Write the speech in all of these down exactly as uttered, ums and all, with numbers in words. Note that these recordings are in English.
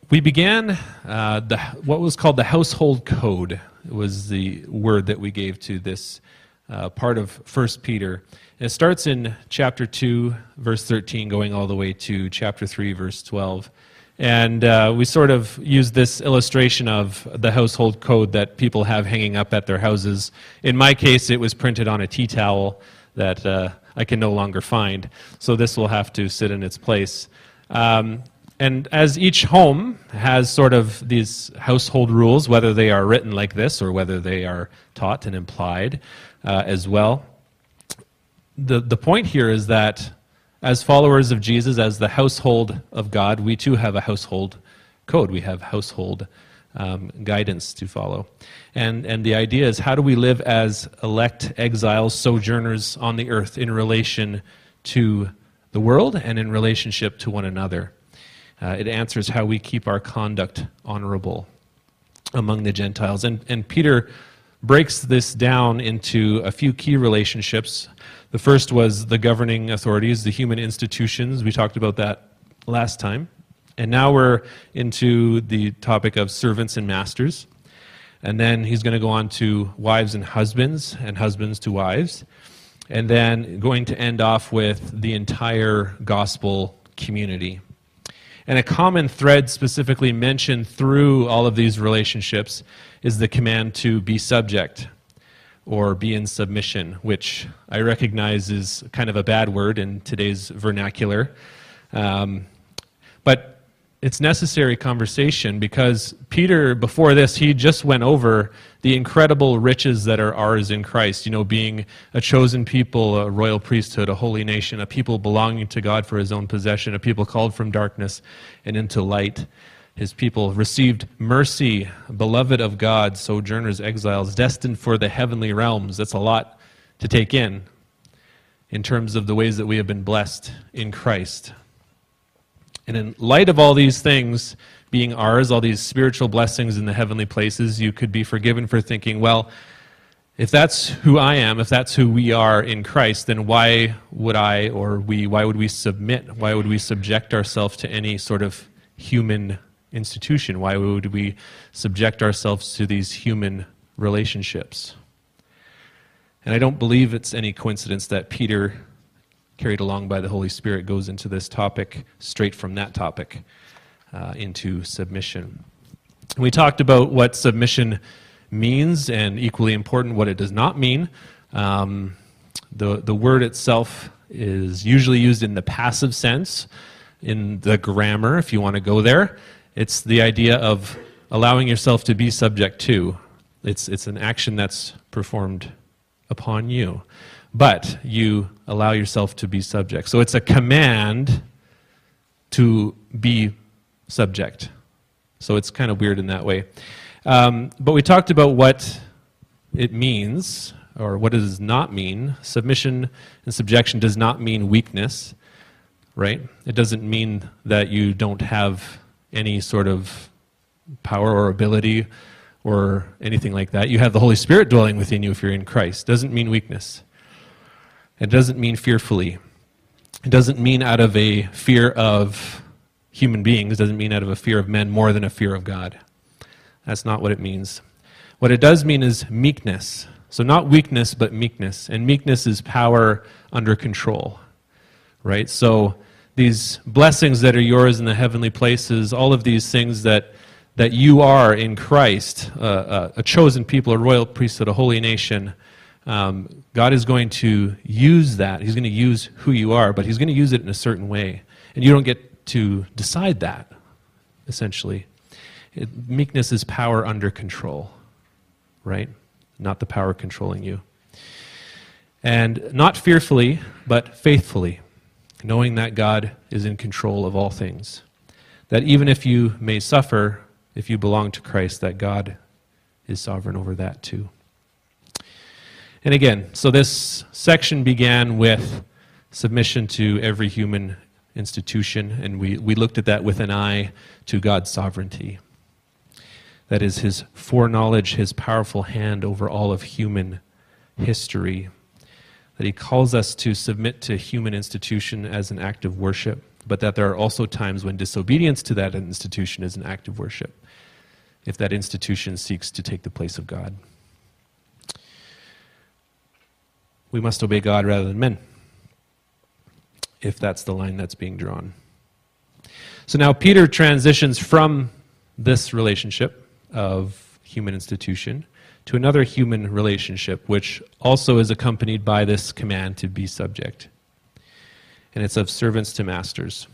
We began uh, the what was called the household code. It was the word that we gave to this uh, part of First Peter. And it starts in chapter two, verse thirteen, going all the way to chapter three, verse twelve. And uh, we sort of used this illustration of the household code that people have hanging up at their houses. In my case, it was printed on a tea towel that uh, I can no longer find. So this will have to sit in its place. Um, And as each home has sort of these household rules, whether they are written like this or whether they are taught and implied uh, as well, the, the point here is that as followers of Jesus, as the household of God, we too have a household code. We have household um, guidance to follow. And, and the idea is, how do we live as elect exiles, sojourners on the earth in relation to the world and in relationship to one another? Uh, it answers how we keep our conduct honorable among the Gentiles. And, and Peter breaks this down into a few key relationships. The first was the governing authorities, the human institutions. We talked about that last time. And now we're into the topic of servants and masters. And then he's going to go on to wives and husbands, and husbands to wives. And then going to end off with the entire gospel community. And a common thread specifically mentioned through all of these relationships is the command to be subject or be in submission, which I recognize is kind of a bad word in today's vernacular. Um, but it's necessary conversation, because Peter, before this, he just went over the incredible riches that are ours in Christ, you know, being a chosen people, a royal priesthood, a holy nation, a people belonging to God for his own possession, a people called from darkness and into light. His people received mercy, beloved of God, sojourners, exiles, destined for the heavenly realms. That's a lot to take in, in terms of the ways that we have been blessed in Christ. And in light of all these things being ours, all these spiritual blessings in the heavenly places, you could be forgiven for thinking, well, if that's who I am, if that's who we are in Christ, then why would I or we, why would we submit? Why would we subject ourselves to any sort of human institution? Why would we subject ourselves to these human relationships? And I don't believe it's any coincidence that Peter, carried along by the Holy Spirit, goes into this topic straight from that topic uh, into submission. And we talked about what submission means, and equally important, what it does not mean. Um, the, the word itself is usually used in the passive sense, in the grammar, if you want to go there. It's the idea of allowing yourself to be subject to. It's, it's an action that's performed upon you. But you allow yourself to be subject. So it's a command to be subject. So it's kind of weird in that way. Um, but we talked about what it means, or what it does not mean. Submission and subjection does not mean weakness, right? It doesn't mean that you don't have any sort of power or ability or anything like that. You have the Holy Spirit dwelling within you if you're in Christ. It doesn't mean weakness. It doesn't mean fearfully. It doesn't mean out of a fear of human beings. It doesn't mean out of a fear of men more than a fear of God. That's not what it means. What it does mean is meekness. So not weakness, but meekness. And meekness is power under control, right? So these blessings that are yours in the heavenly places, all of these things that, that you are in Christ, uh, a chosen people, a royal priesthood, a holy nation, Um, God is going to use that. He's going to use who you are, but he's going to use it in a certain way. And you don't get to decide that, essentially. It, meekness is power under control, right? Not the power controlling you. And not fearfully, but faithfully, knowing that God is in control of all things. That even if you may suffer, if you belong to Christ, that God is sovereign over that too. And again, so this section began with submission to every human institution, and we, we looked at that with an eye to God's sovereignty. That is his foreknowledge, his powerful hand over all of human history. That he calls us to submit to human institution as an act of worship, but that there are also times when disobedience to that institution is an act of worship, if that institution seeks to take the place of God. We must obey God rather than men, if that's the line that's being drawn. So now Peter transitions from this relationship of human institution to another human relationship, which also is accompanied by this command to be subject. And it's of servants to masters.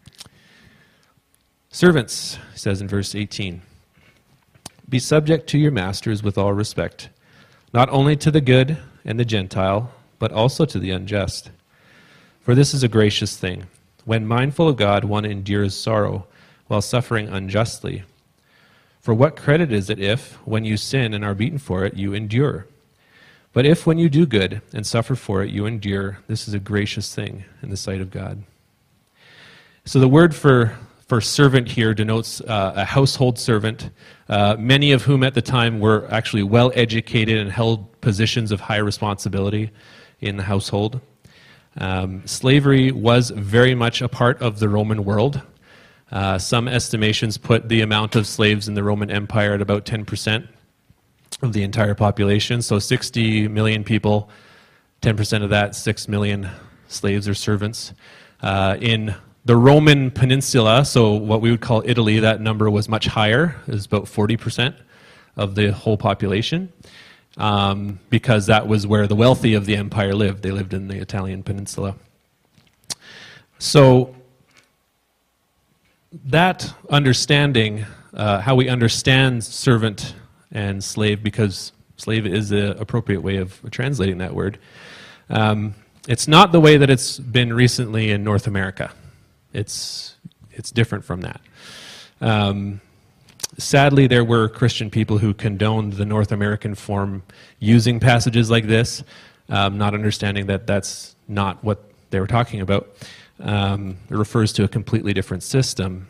Servants, he says in verse eighteen, be subject to your masters with all respect, not only to the good and the Gentile, but also to the unjust. For this is a gracious thing. When mindful of God, one endures sorrow while suffering unjustly. For what credit is it if, when you sin and are beaten for it, you endure? But if when you do good and suffer for it, you endure, this is a gracious thing in the sight of God. So the word for, for servant here denotes uh, a household servant, uh, many of whom at the time were actually well educated and held positions of high responsibility in the household. Um, slavery was very much a part of the Roman world. Uh, some estimations put the amount of slaves in the Roman Empire at about ten percent of the entire population. So sixty million people, ten percent of that, six million slaves or servants. Uh, in the Roman Peninsula, so what we would call Italy, that number was much higher. It was about forty percent of the whole population. Um, because that was where the wealthy of the empire lived. They lived in the Italian peninsula. So that understanding, uh, how we understand servant and slave, because slave is the appropriate way of translating that word, um, it's not the way that it's been recently in North America. It's, it's different from that. Um, Sadly, there were Christian people who condoned the North American form using passages like this, um, not understanding that that's not what they were talking about. Um, it refers to a completely different system.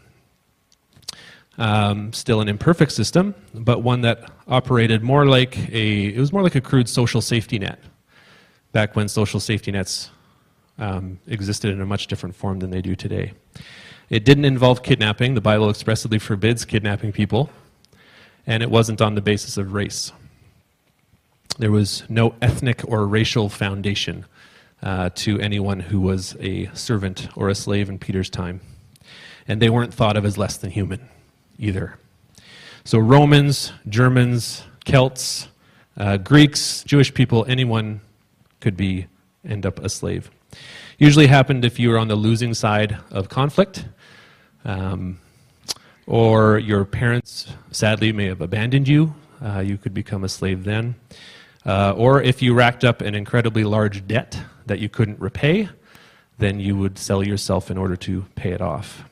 Um, still an imperfect system, but one that operated more like a, it was more like a crude social safety net, back when social safety nets um, existed in a much different form than they do today. It didn't involve kidnapping. The Bible expressly forbids kidnapping people, and it wasn't on the basis of race. There was no ethnic or racial foundation uh, to anyone who was a servant or a slave in Peter's time, and they weren't thought of as less than human either. So Romans, Germans, Celts, uh, Greeks, Jewish people, anyone could be end up a slave. Usually happened if you were on the losing side of conflict, um, or your parents sadly may have abandoned you. Uh, you could become a slave then. Uh, or if you racked up an incredibly large debt that you couldn't repay, then you would sell yourself in order to pay it off.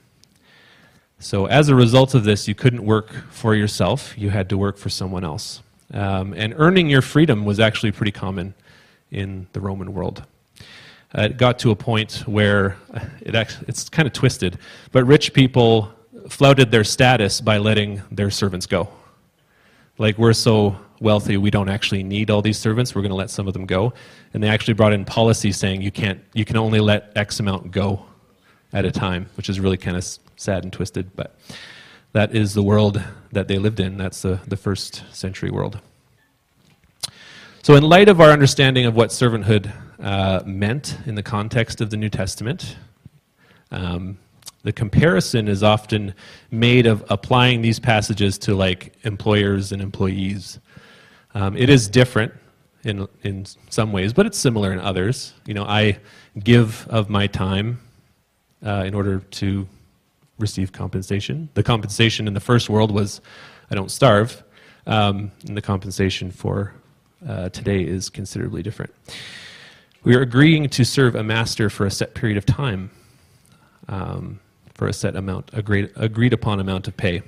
So as a result of this, you couldn't work for yourself. You had to work for someone else. Um, and earning your freedom was actually pretty common in the Roman world. Uh, it got to a point where it actually, it's kind of twisted, but rich people flouted their status by letting their servants go. Like, we're so wealthy, we don't actually need all these servants, we're going to let some of them go. And they actually brought in policy saying you can't, you can only let X amount go at a time, which is really kind of sad and twisted, but that is the world that they lived in. That's the, the first century world. So in light of our understanding of what servanthood uh, meant in the context of the New Testament, um, the comparison is often made of applying these passages to like employers and employees. Um, it is different in in some ways, but it's similar in others. You know, I give of my time uh, in order to receive compensation. The compensation in the first world was I don't starve, um, and the compensation for uh, today is considerably different. We are agreeing to serve a master for a set period of time, um, for a set amount, agreed, agreed upon amount of pay.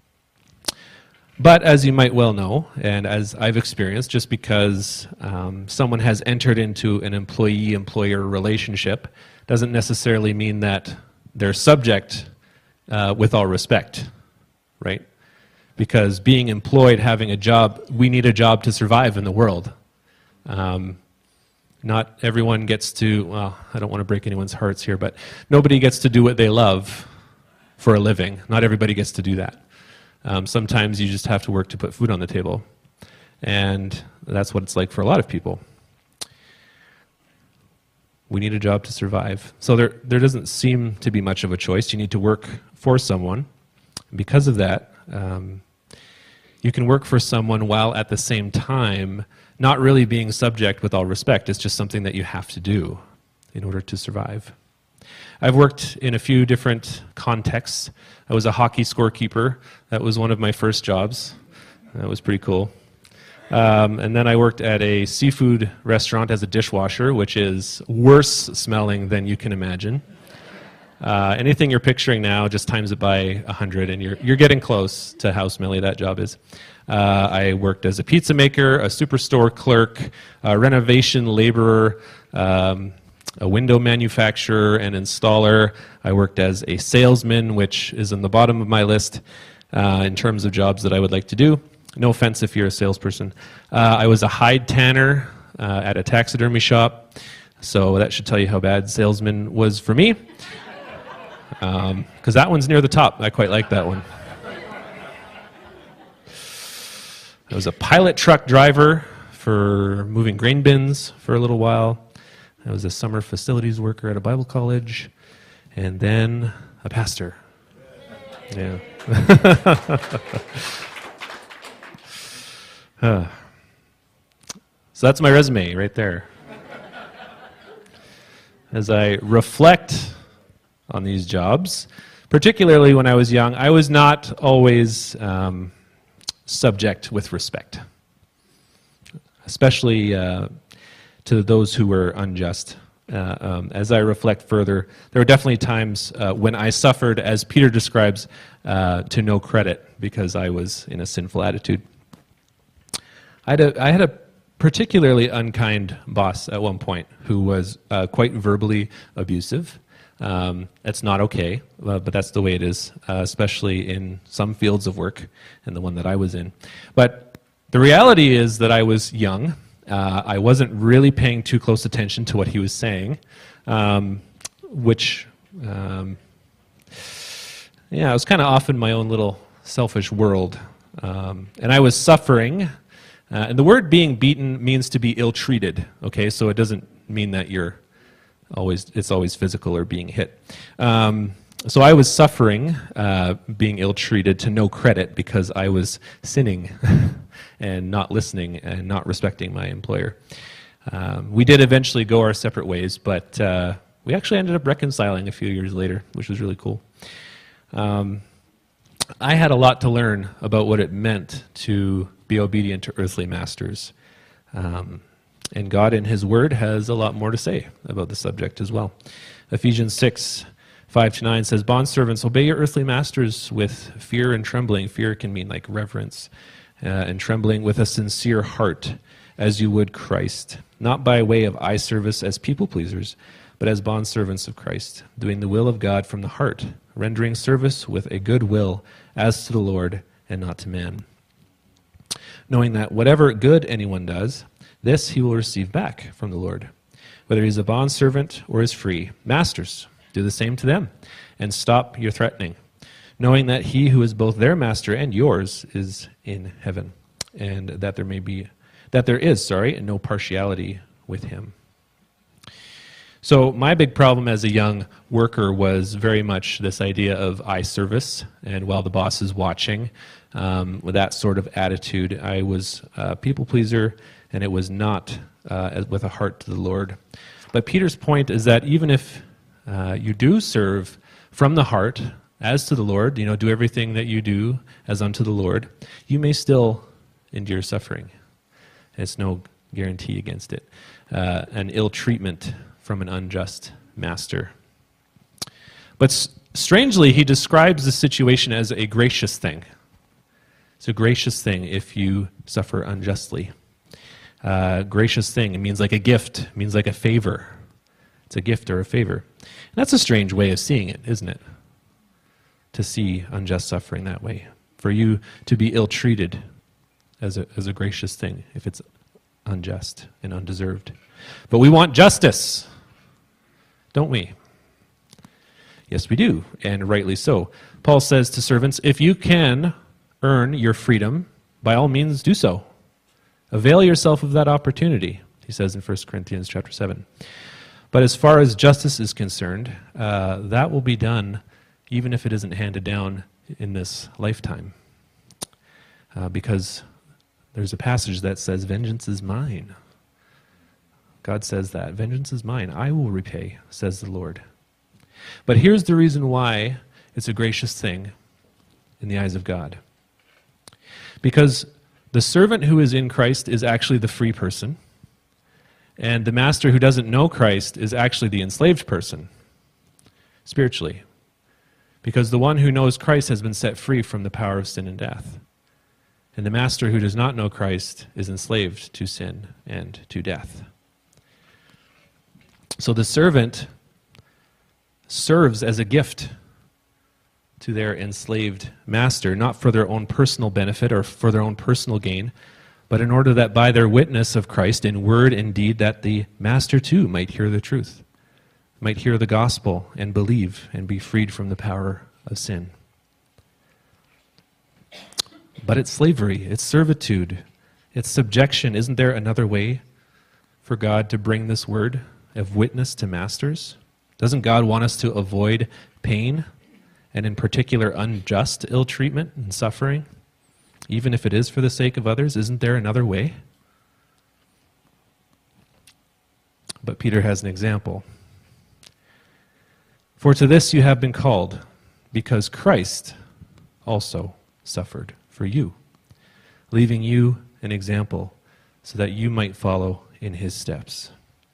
But as you might well know, and as I've experienced, just because um, someone has entered into an employee-employer relationship doesn't necessarily mean that they're subject uh, with all respect, right? Because being employed, having a job, we need a job to survive in the world. Um, not everyone gets to, well, I don't want to break anyone's hearts here, but nobody gets to do what they love for a living. Not everybody gets to do that. Um, sometimes you just have to work to put food on the table. And that's what it's like for a lot of people. We need a job to survive. So there, there doesn't seem to be much of a choice. You need to work for someone. Because of that, um, you can work for someone while at the same time not really being subject with all respect. It's just something that you have to do in order to survive. I've worked in a few different contexts. I was a hockey scorekeeper. That was one of my first jobs. That was pretty cool. Um, and then I worked at a seafood restaurant as a dishwasher, which is worse smelling than you can imagine. Uh, anything you're picturing now, just times it by a hundred, and you're you're getting close to how smelly that job is. Uh, I worked as a pizza maker, a superstore clerk, a renovation laborer, um, a window manufacturer and installer. I worked as a salesman, which is in the bottom of my list uh, in terms of jobs that I would like to do. No offense if you're a salesperson. Uh, I was a hide tanner uh, at a taxidermy shop, so that should tell you how bad salesman was for me. Because um, that one's near the top. I quite like that one. I was a pilot truck driver for moving grain bins for a little while. I was a summer facilities worker at a Bible college. And then a pastor. Yeah. uh. So that's my resume right there. As I reflect on these jobs, particularly when I was young, I was not always um, subject with respect, especially uh, to those who were unjust. Uh, um, as I reflect further, there were definitely times uh, when I suffered, as Peter describes, uh, to no credit because I was in a sinful attitude. I had a, I had a particularly unkind boss at one point who was uh, quite verbally abusive. Um, that's not okay, uh, but that's the way it is, uh, especially in some fields of work, and the one that I was in. But the reality is that I was young. Uh, I wasn't really paying too close attention to what he was saying, um, which, um, yeah, I was kind of off in my own little selfish world. Um, and I was suffering. Uh, and the word being beaten means to be ill-treated, okay? So it doesn't mean that you're always, it's always physical or being hit. Um, so I was suffering, uh, being ill-treated to no credit because I was sinning and not listening and not respecting my employer. Um, we did eventually go our separate ways, but uh, we actually ended up reconciling a few years later, which was really cool. Um, I had a lot to learn about what it meant to be obedient to earthly masters. Um, and God in His Word has a lot more to say about the subject as well. Ephesians six, five to nine says, "Bondservants, obey your earthly masters with fear and trembling." Fear can mean like reverence. Uh, and trembling with a sincere heart, as you would Christ, not by way of eye service as people pleasers, but as bondservants of Christ, doing the will of God from the heart, rendering service with a good will as to the Lord and not to man, knowing that whatever good anyone does, this he will receive back from the Lord, whether he is a bondservant or is free. Masters, do the same to them, and stop your threatening, knowing that he who is both their master and yours is in heaven, and that there may be, that there is, sorry, no partiality with him. So my big problem as a young worker was very much this idea of eye service, and while the boss is watching, um, with that sort of attitude, I was a people pleaser, and it was not uh, with a heart to the Lord. But Peter's point is that even if uh, you do serve from the heart, as to the Lord, you know, do everything that you do as unto the Lord, you may still endure suffering. It's no guarantee against it. Uh, an ill treatment from an unjust master. But s- strangely, he describes the situation as a gracious thing. It's a gracious thing if you suffer unjustly. Uh, gracious thing, it means like a gift, it means like a favor. It's a gift or a favor. And that's a strange way of seeing it, isn't it? To see unjust suffering that way. For you to be ill-treated as a, as a gracious thing, if it's unjust and undeserved. But we want justice, don't we? Yes, we do, and rightly so. Paul says to servants, if you can earn your freedom, by all means do so. Avail yourself of that opportunity, he says in First Corinthians chapter seven. But as far as justice is concerned, uh, that will be done even if it isn't handed down in this lifetime. Uh, because there's a passage that says, vengeance is mine. God says that. Vengeance is mine. I will repay, says the Lord. But here's the reason why it's a gracious thing in the eyes of God. Because the servant who is in Christ is actually the free person, and the master who doesn't know Christ is actually the enslaved person, spiritually. Because the one who knows Christ has been set free from the power of sin and death. And the master who does not know Christ is enslaved to sin and to death. So the servant serves as a gift to their enslaved master, not for their own personal benefit or for their own personal gain, but in order that by their witness of Christ in word and deed, that the master too might hear the truth, might hear the gospel and believe and be freed from the power of sin. But it's slavery, it's servitude, it's subjection. Isn't there another way for God to bring this word of witness to masters? Doesn't God want us to avoid pain, and in particular unjust ill treatment and suffering, even if it is for the sake of others? Isn't there another way? But Peter has an example. For to this you have been called, because Christ also suffered for you, leaving you an example so that you might follow in his steps.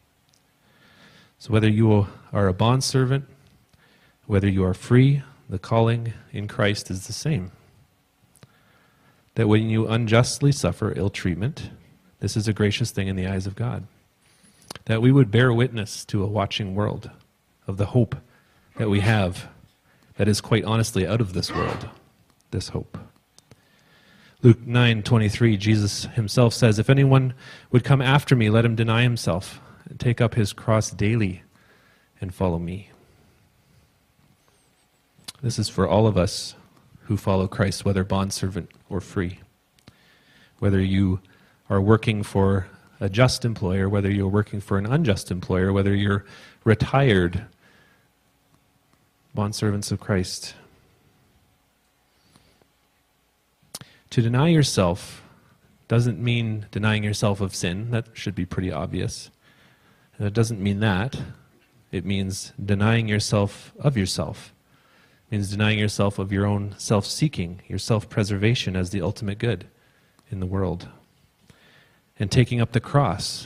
So whether you are a bondservant, whether you are free, the calling in Christ is the same. That when you unjustly suffer ill treatment, this is a gracious thing in the eyes of God. That we would bear witness to a watching world of the hope that we have that is quite honestly out of this world, this hope. Luke nine twenty-three, Jesus himself says, if anyone would come after me, let him deny himself and take up his cross daily and follow me. This is for all of us who follow Christ, whether bondservant or free. Whether you are working for a just employer, whether you're working for an unjust employer, whether you're retired, bondservants of Christ. To deny yourself doesn't mean denying yourself of sin. That should be pretty obvious. And it doesn't mean that. It means denying yourself of yourself. It means denying yourself of your own self-seeking, your self-preservation as the ultimate good in the world. And taking up the cross,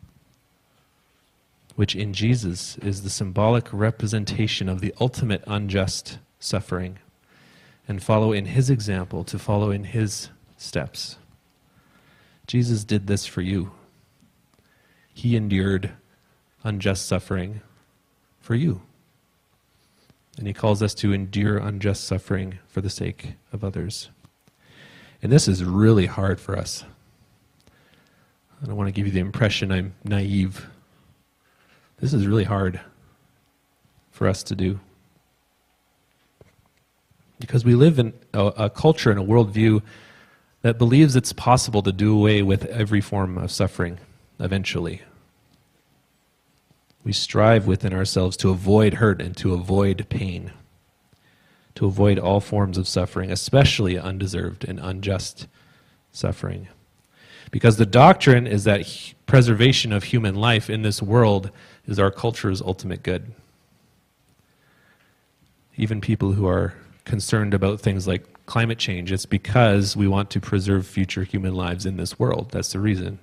which in Jesus is the symbolic representation of the ultimate unjust suffering, and follow in his example, to follow in his steps. Jesus did this for you. He endured unjust suffering for you. And he calls us to endure unjust suffering for the sake of others. And this is really hard for us. I don't want to give you the impression I'm naive. This is really hard for us to do. Because we live in a, a culture and a worldview that believes it's possible to do away with every form of suffering eventually. We strive within ourselves to avoid hurt and to avoid pain, to avoid all forms of suffering, especially undeserved and unjust suffering. Because the doctrine is that h- preservation of human life in this world is our culture's ultimate good. Even people who are concerned about things like climate change, it's because we want to preserve future human lives in this world. That's the reason.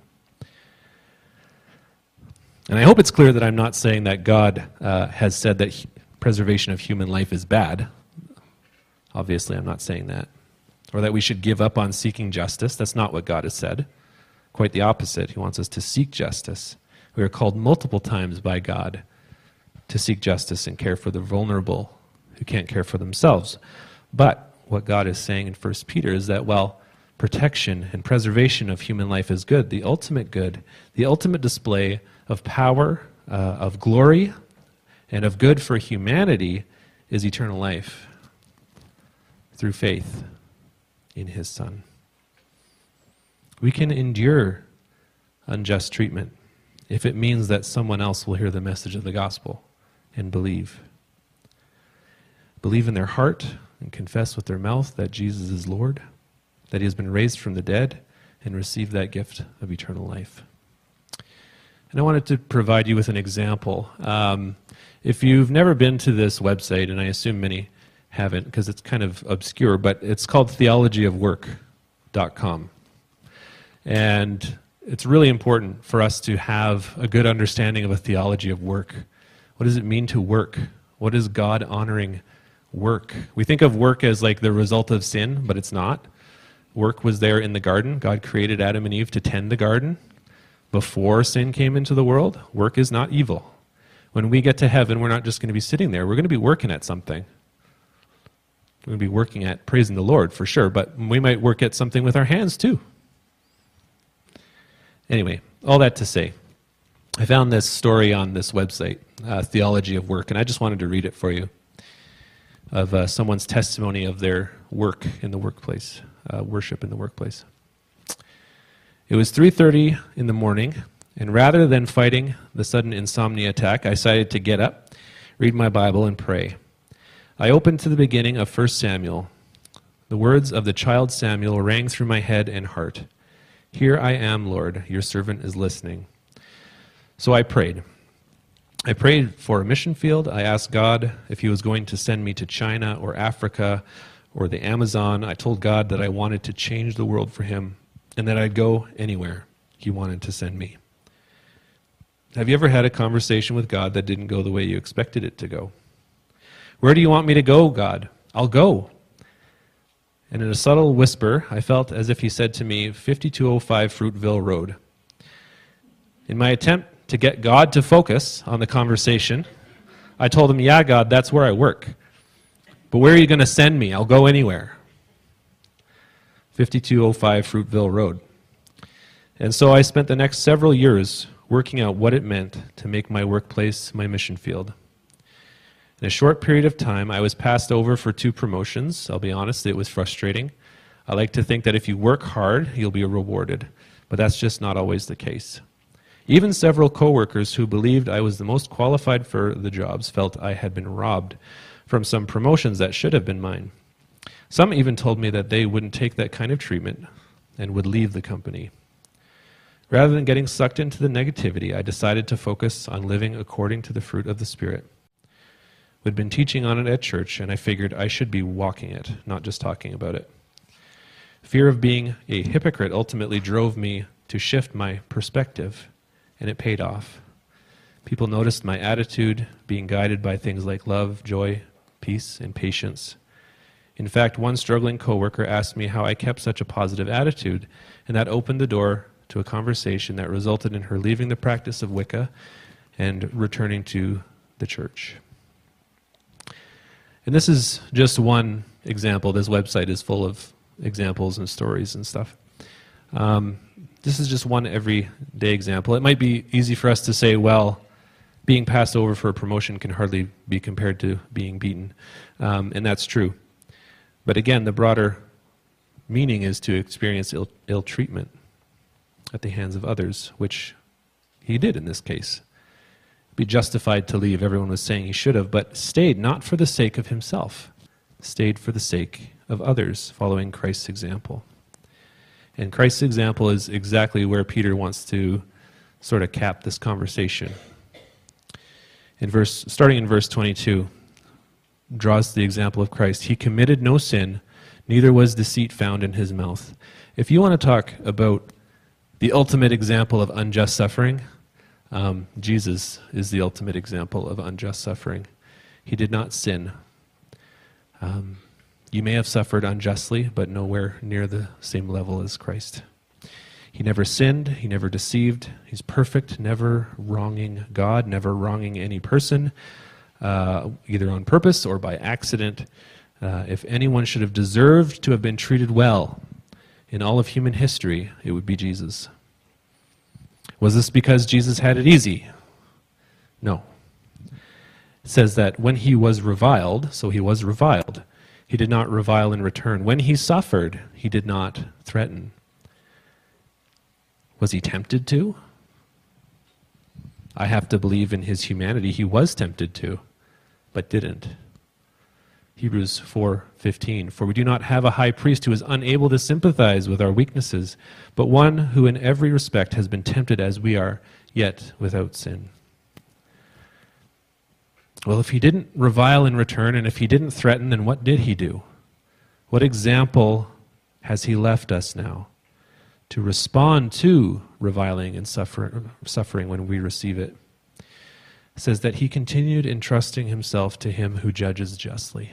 And I hope it's clear that I'm not saying that God uh, has said that h- preservation of human life is bad. Obviously, I'm not saying that. Or that we should give up on seeking justice. That's not what God has said. Quite the opposite. He wants us to seek justice. We are called multiple times by God to seek justice and care for the vulnerable who can't care for themselves. But what God is saying in First Peter is that, well, protection and preservation of human life is good. The ultimate good, the ultimate display of power, uh, of glory, and of good for humanity is eternal life through faith in his Son. We can endure unjust treatment if it means that someone else will hear the message of the gospel and believe. Believe in their heart and confess with their mouth that Jesus is Lord, that he has been raised from the dead, and receive that gift of eternal life. And I wanted to provide you with an example. Um, if you've never been to this website, and I assume many haven't because it's kind of obscure, but it's called theology of work dot com. And it's really important for us to have a good understanding of a theology of work. What does it mean to work? What is God-honoring work? We think of work as like the result of sin, but it's not. Work was there in the garden. God created Adam and Eve to tend the garden. Before sin came into the world, work is not evil. When we get to heaven, we're not just going to be sitting there. We're going to be working at something. We're going to be working at praising the Lord, for sure, but we might work at something with our hands, too. Anyway, all that to say, I found this story on this website, uh, Theology of Work, and I just wanted to read it for you, of uh, someone's testimony of their work in the workplace, uh, worship in the workplace. It was three thirty in the morning, and rather than fighting the sudden insomnia attack, I decided to get up, read my Bible, and pray. I opened to the beginning of First Samuel. The words of the child Samuel rang through my head and heart. Here I am, Lord, your servant is listening. So I prayed. I prayed for a mission field. I asked God if he was going to send me to China or Africa or the Amazon. I told God that I wanted to change the world for him and that I'd go anywhere he wanted to send me. Have you ever had a conversation with God that didn't go the way you expected it to go? Where do you want me to go, God? I'll go. And in a subtle whisper, I felt as if he said to me, fifty-two oh five Fruitville Road. In my attempt to get God to focus on the conversation, I told him, yeah, God, that's where I work. But where are you going to send me? I'll go anywhere. fifty-two oh five Fruitville Road. And so I spent the next several years working out what it meant to make my workplace my mission field. In a short period of time, I was passed over for two promotions. I'll be honest, it was frustrating. I like to think that if you work hard, you'll be rewarded, but that's just not always the case. Even several coworkers who believed I was the most qualified for the jobs felt I had been robbed from some promotions that should have been mine. Some even told me that they wouldn't take that kind of treatment and would leave the company. Rather than getting sucked into the negativity, I decided to focus on living according to the fruit of the Spirit. We'd been teaching on it at church, and I figured I should be walking it, not just talking about it. Fear of being a hypocrite ultimately drove me to shift my perspective, and it paid off. People noticed my attitude, being guided by things like love, joy, peace, and patience. In fact, one struggling coworker asked me how I kept such a positive attitude, and that opened the door to a conversation that resulted in her leaving the practice of Wicca and returning to the church. And this is just one example. This website is full of examples and stories and stuff. Um, this is just one everyday example. It might be easy for us to say, well, being passed over for a promotion can hardly be compared to being beaten. Um, and that's true. But again, the broader meaning is to experience ill, ill treatment at the hands of others, which he did in this case. Be justified to leave. Everyone was saying he should have, but stayed not for the sake of himself, stayed for the sake of others, following Christ's example. And Christ's example is exactly where Peter wants to sort of cap this conversation. In verse, starting in verse twenty-two, draws the example of Christ. He committed no sin, neither was deceit found in his mouth. If you want to talk about the ultimate example of unjust suffering, Um, Jesus is the ultimate example of unjust suffering. He did not sin. Um, you may have suffered unjustly, but nowhere near the same level as Christ. He never sinned. He never deceived. He's perfect, never wronging God, never wronging any person, uh, either on purpose or by accident. Uh, if anyone should have deserved to have been treated well, in all of human history, it would be Jesus. Was this because Jesus had it easy? No. It says that when he was reviled, so he was reviled, he did not revile in return. When he suffered, he did not threaten. Was he tempted to? I have to believe in his humanity he was tempted to, but didn't. Hebrews four fifteen, for we do not have a high priest who is unable to sympathize with our weaknesses, but one who in every respect has been tempted as we are, yet without sin. Well, if he didn't revile in return, and if he didn't threaten, then what did he do? What example has he left us now to respond to reviling and suffer, suffering when we receive it? It says that he continued entrusting himself to him who judges justly.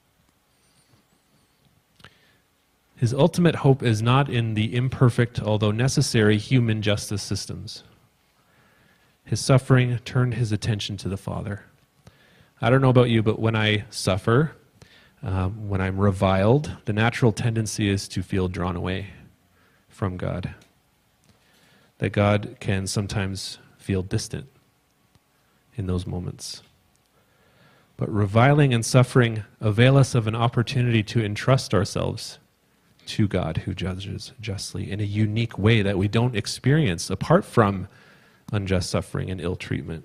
His ultimate hope is not in the imperfect, although necessary, human justice systems. His suffering turned his attention to the Father. I don't know about you, but when I suffer, um, when I'm reviled, the natural tendency is to feel drawn away from God. That God can sometimes feel distant in those moments. But reviling and suffering avail us of an opportunity to entrust ourselves to God who judges justly in a unique way that we don't experience apart from unjust suffering and ill treatment.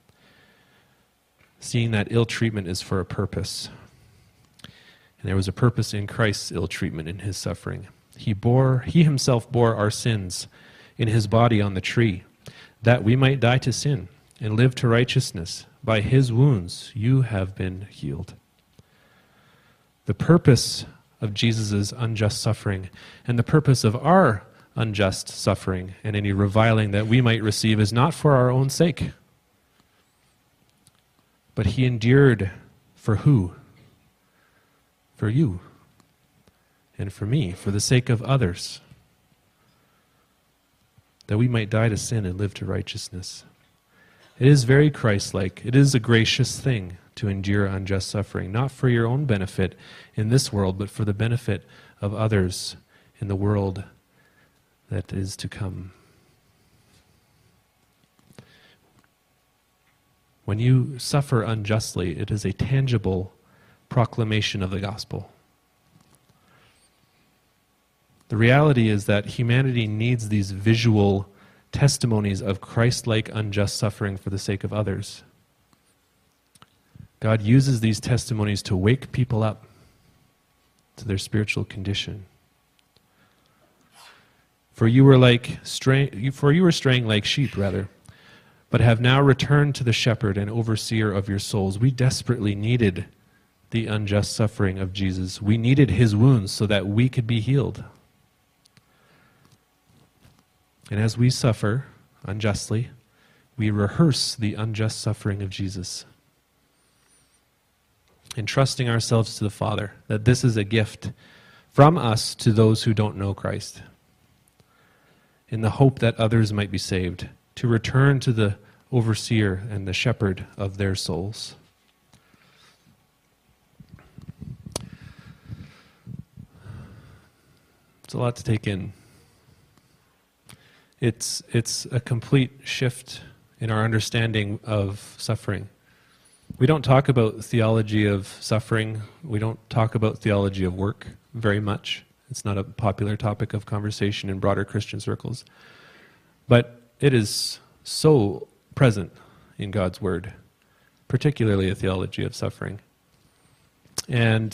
Seeing that ill treatment is for a purpose. And there was a purpose in Christ's ill treatment in his suffering. He bore, he himself bore our sins in his body on the tree, that we might die to sin and live to righteousness. By his wounds you have been healed. The purpose of Jesus' unjust suffering and the purpose of our unjust suffering and any reviling that we might receive is not for our own sake. But he endured for who? For you and for me, for the sake of others, that we might die to sin and live to righteousness. It is very Christ-like. It is a gracious thing to endure unjust suffering, not for your own benefit in this world, but for the benefit of others in the world that is to come. When you suffer unjustly, it is a tangible proclamation of the gospel. The reality is that humanity needs these visual testimonies of Christ-like unjust suffering for the sake of others. God uses these testimonies to wake people up to their spiritual condition. For you were like stray, for you were straying like sheep, rather, but have now returned to the shepherd and overseer of your souls. We desperately needed the unjust suffering of Jesus. We needed his wounds so that we could be healed. And as we suffer unjustly, we rehearse the unjust suffering of Jesus, entrusting ourselves to the Father, that this is a gift from us to those who don't know Christ, in the hope that others might be saved, to return to the overseer and the shepherd of their souls. It's a lot to take in. It's, it's a complete shift in our understanding of suffering. We don't talk about theology of suffering. We don't talk about theology of work very much. It's not a popular topic of conversation in broader Christian circles. But it is so present in God's Word, particularly a theology of suffering. And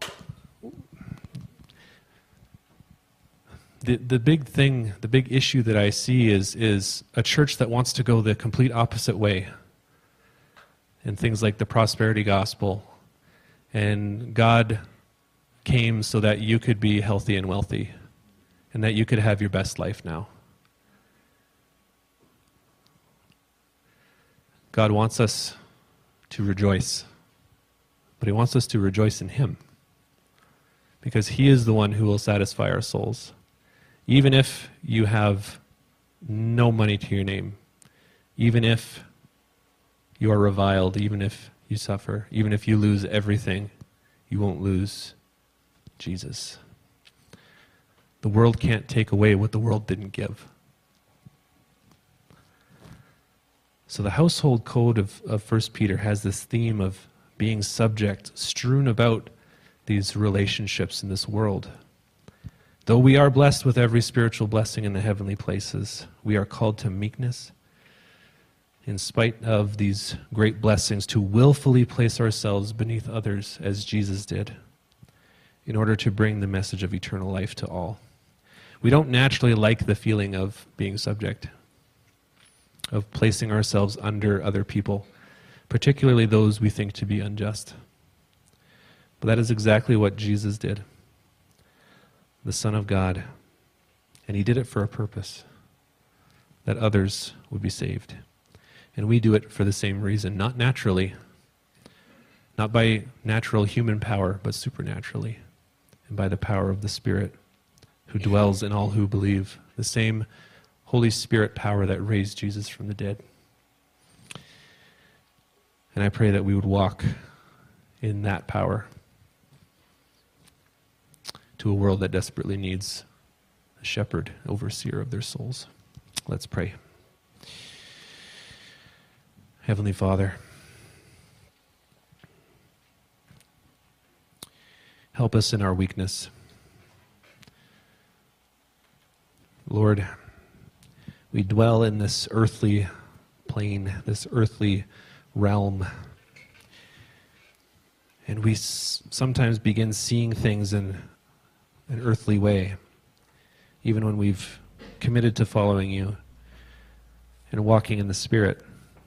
the the big thing, the big issue that I see is is a church that wants to go the complete opposite way. And things like the prosperity gospel. And God came so that you could be healthy and wealthy, and that you could have your best life now. God wants us to rejoice, but he wants us to rejoice in him, because he is the one who will satisfy our souls. Even if you have no money to your name, even if you are reviled, even if you suffer, even if you lose everything, you won't lose Jesus. The world can't take away what the world didn't give. So the household code of, of First Peter has this theme of being subject, strewn about these relationships in this world. Though we are blessed with every spiritual blessing in the heavenly places, we are called to meekness, in spite of these great blessings, to willfully place ourselves beneath others as Jesus did, in order to bring the message of eternal life to all. We don't naturally like the feeling of being subject, of placing ourselves under other people, particularly those we think to be unjust. But that is exactly what Jesus did, the Son of God, and he did it for a purpose, that others would be saved. And we do it for the same reason, not naturally, not by natural human power, but supernaturally, and by the power of the Spirit who dwells in all who believe, the same Holy Spirit power that raised Jesus from the dead. And I pray that we would walk in that power to a world that desperately needs a shepherd, overseer of their souls. Let's pray. Heavenly Father, help us in our weakness. Lord, we dwell in this earthly plane, this earthly realm, and we s- sometimes begin seeing things in an earthly way, even when we've committed to following you and walking in the Spirit.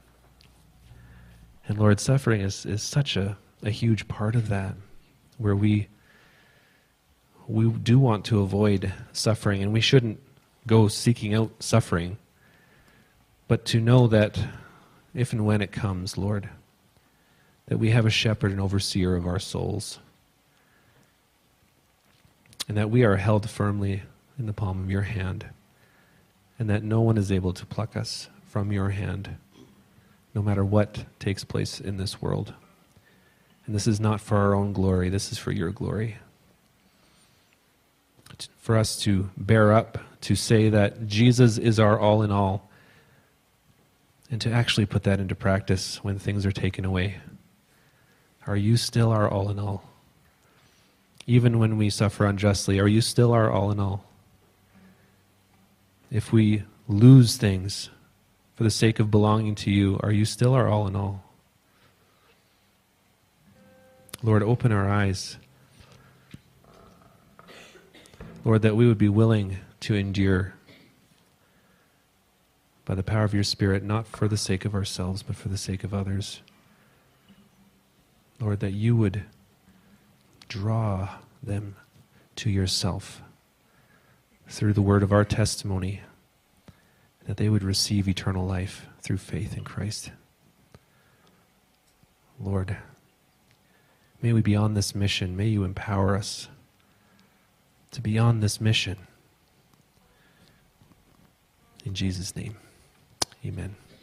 And Lord, suffering is, is such a, a huge part of that, where we we do want to avoid suffering, and we shouldn't go seeking out suffering, but to know that if and when it comes, Lord, that we have a shepherd and overseer of our souls, and that we are held firmly in the palm of your hand, and that no one is able to pluck us from your hand, no matter what takes place in this world. And this is not for our own glory, this is for your glory. For us to bear up, to say that Jesus is our all in all, and to actually put that into practice when things are taken away. Are you still our all in all? Even when we suffer unjustly, are you still our all in all? If we lose things for the sake of belonging to you, are you still our all in all? Lord, open our eyes. Lord, that we would be willing to endure by the power of your Spirit, not for the sake of ourselves, but for the sake of others. Lord, that you would draw them to yourself through the word of our testimony, that they would receive eternal life through faith in Christ. Lord, may we be on this mission. May you empower us to be on this mission. In Jesus' name, amen.